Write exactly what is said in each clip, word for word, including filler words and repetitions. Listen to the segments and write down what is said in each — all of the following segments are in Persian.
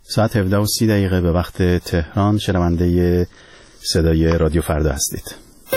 ساعت هفده و سی دقیقه به وقت تهران. شنونده صدای رادیو فردا هستید.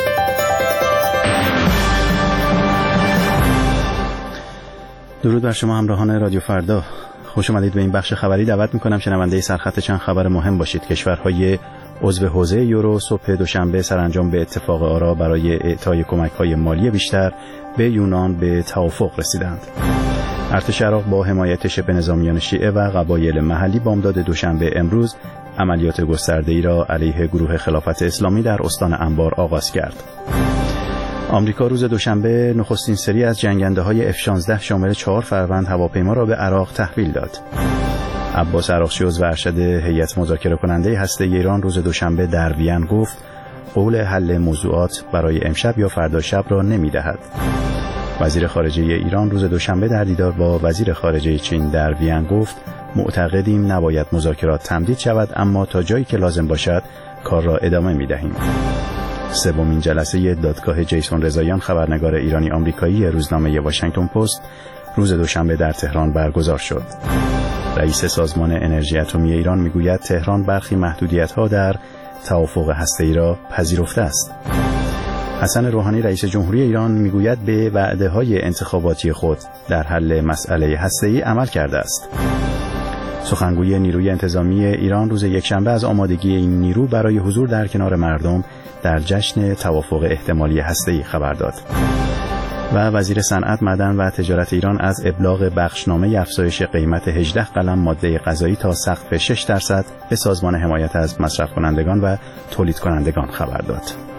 درود بر شما همراهان رادیو فردا. خوش آمدید به این بخش خبری. دعوت می‌کنم شنونده سرخط چند خبر مهم باشید. کشورهای عضو حوزه یورو صبح دوشنبه سرانجام به اتفاق آرا برای اعطای کمک‌های مالی بیشتر به یونان به توافق رسیدند. ارتش عراق با حمایت شبه نظامیان شیعه و قبایل محلی بامداد دوشنبه امروز عملیات گسترده‌ای را علیه گروه خلافت اسلامی در استان انبار آغاز کرد. آمریکا روز دوشنبه نخستین سری از جنگنده‌های اف شانزده شامل چهار فروند هواپیما را به عراق تحویل داد. عباس عراقچی عضو ارشد هیئت مذاکره کننده هسته‌ای ایران روز دوشنبه در وین گفت قول حل موضوعات برای امشب یا فردا شب را نمی‌دهد. وزیر خارجه ایران روز دوشنبه در دیدار با وزیر خارجه چین در وین گفت معتقدیم نباید مذاکرات تمدید شود، اما تا جایی که لازم باشد کار را ادامه می‌دهیم. سومین جلسه دادگاه جیسون رضاییان خبرنگار ایرانی آمریکایی روزنامه واشنگتن پست روز دوشنبه در تهران برگزار شد. رئیس سازمان انرژی اتمی ایران میگوید تهران برخی محدودیت‌ها در توافق هسته‌ای را پذیرفته است. حسن روحانی رئیس جمهوری ایران میگوید به وعده‌های انتخاباتی خود در حل مسئله هسته‌ای عمل کرده است. سخنگوی نیروی انتظامی ایران روز یکشنبه از آمادگی این نیرو برای حضور در کنار مردم در جشن توافق احتمالی هسته‌ای خبر داد. و وزیر صنعت، معدن و تجارت ایران از ابلاغ بخشنامه افزایش قیمت هجده قلم ماده غذایی تا سقف شش درصد به سازمان حمایت از مصرف کنندگان و تولید کنندگان خبر داد.